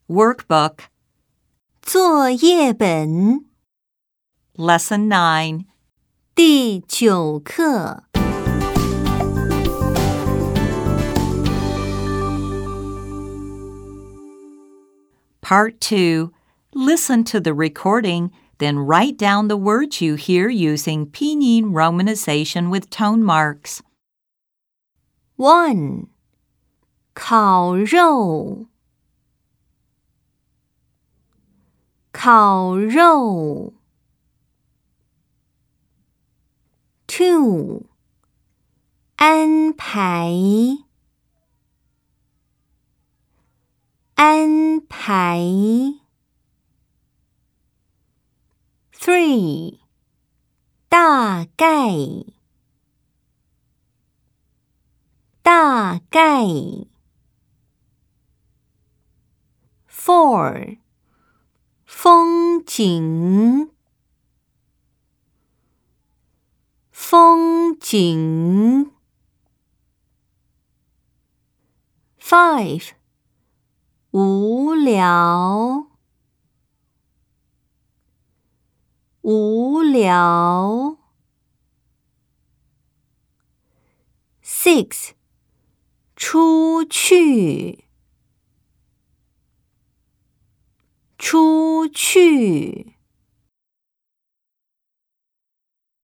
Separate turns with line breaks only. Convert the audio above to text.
Workbook
作业本
Lesson 9
第9课
Part 2. Listen to the recording, then write down the words you hear using pinyin romanization with tone marks.
1. 烤肉烤肉 2. 安排安排 3. 大概大概 4. 风景风景 5. 无聊无聊 6. 出去出去